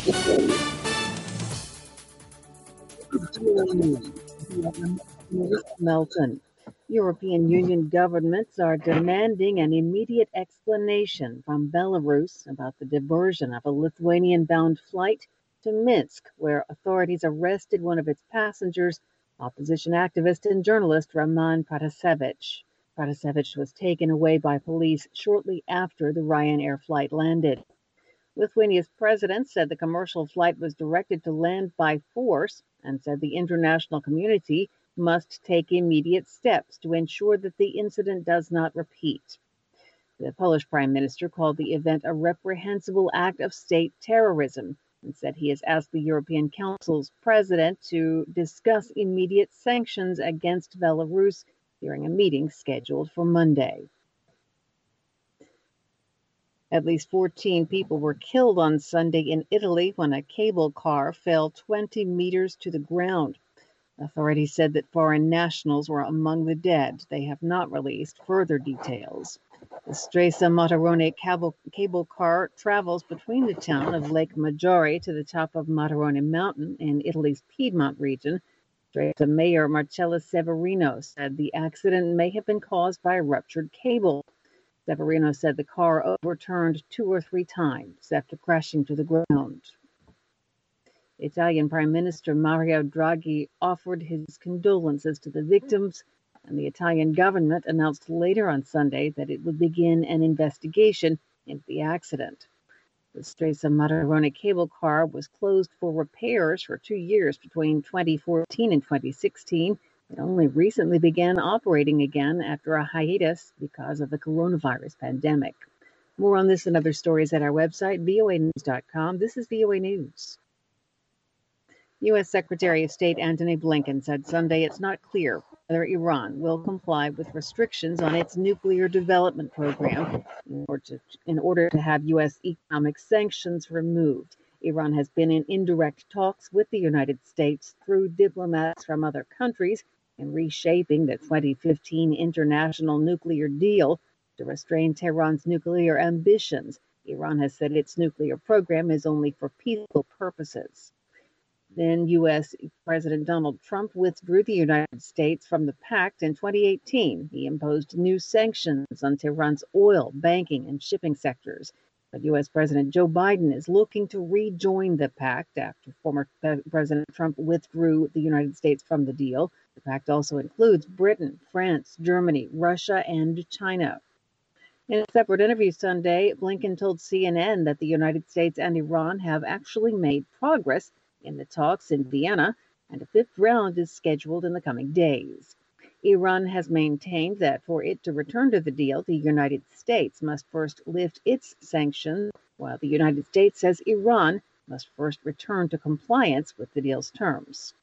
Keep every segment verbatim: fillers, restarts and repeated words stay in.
Melton. European Union governments are demanding an immediate explanation from Belarus about the diversion of a Lithuanian-bound flight to Minsk, where authorities arrested one of its passengers, opposition activist and journalist Roman Protasevich. Protasevich was taken away by police shortly after the Ryanair flight landed. Lithuania's president said the commercial flight was directed to land by force and said the international community must take immediate steps to ensure that the incident does not repeat. The Polish prime minister called the event a reprehensible act of state terrorism and said he has asked the European Council's president to discuss immediate sanctions against Belarus during a meeting scheduled for Monday. At least fourteen people were killed on Sunday in Italy when a cable car fell twenty meters to the ground. Authorities said that foreign nationals were among the dead. They have not released further details. The Stresa Matarone cable, cable car travels between the town of Lake Maggiore to the top of Matarone Mountain in Italy's Piedmont region. Stresa Mayor Marcello Severino said the accident may have been caused by a ruptured cable. Severino said the car overturned two or three times after crashing to the ground. Italian Prime Minister Mario Draghi offered his condolences to the victims, and the Italian government announced later on Sunday that it would begin an investigation into the accident. The Stresa Matarone cable car was closed for repairs for two years between twenty fourteen and twenty sixteen. It only recently began operating again after a hiatus because of the coronavirus pandemic. More on this and other stories at our website, V O A news dot com. This is V O A News. U S Secretary of State Antony Blinken said Sunday it's not clear whether Iran will comply with restrictions on its nuclear development program in order to, in order to have U S economic sanctions removed. Iran has been in indirect talks with the United States through diplomats from other countries in reshaping the twenty fifteen international nuclear deal to restrain Tehran's nuclear ambitions. Iran has said its nuclear program is only for peaceful purposes. Then U S President Donald Trump withdrew the United States from the pact in twenty eighteen. He imposed new sanctions on Tehran's oil, banking, and shipping sectors. But U S President Joe Biden is looking to rejoin the pact after former President Trump withdrew the United States from the deal. The pact also includes Britain, France, Germany, Russia, and China. In a separate interview Sunday, Blinken told C N N that the United States and Iran have actually made progress in the talks in Vienna, and a fifth round is scheduled in the coming days. Iran has maintained that for it to return to the deal, the United States must first lift its sanctions, while the United States says Iran must first return to compliance with the deal's terms.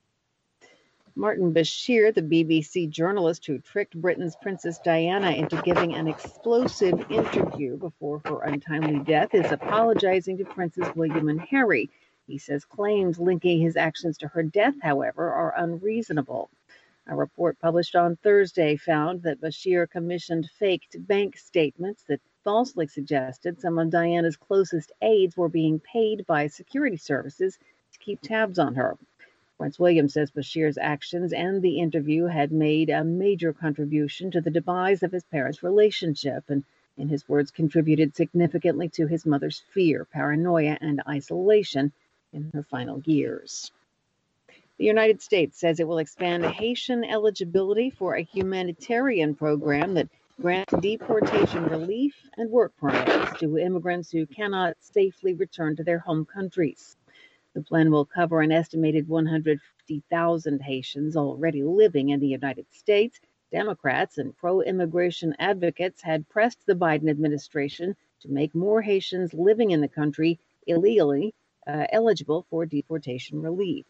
Martin Bashir, the B B C journalist who tricked Britain's Princess Diana into giving an explosive interview before her untimely death, is apologizing to Princes William and Harry. He says claims linking his actions to her death, however, are unreasonable. A report published on Thursday found that Bashir commissioned faked bank statements that falsely suggested some of Diana's closest aides were being paid by security services to keep tabs on her. Prince William says Bashir's actions and the interview had made a major contribution to the demise of his parents' relationship and, in his words, contributed significantly to his mother's fear, paranoia, and isolation in her final years. The United States says it will expand Haitian eligibility for a humanitarian program that grants deportation relief and work permits to immigrants who cannot safely return to their home countries. The plan will cover an estimated one hundred fifty thousand Haitians already living in the United States. Democrats and pro-immigration advocates had pressed the Biden administration to make more Haitians living in the country illegally uh, eligible for deportation relief.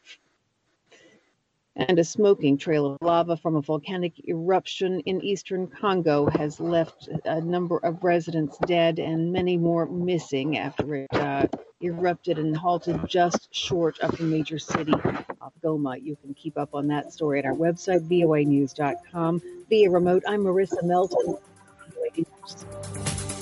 And a smoking trail of lava from a volcanic eruption in eastern Congo has left a number of residents dead and many more missing after it uh, erupted and halted just short of the major city of Goma. You can keep up on that story at our website, V O A news dot com. Via remote, I'm Marissa Melton.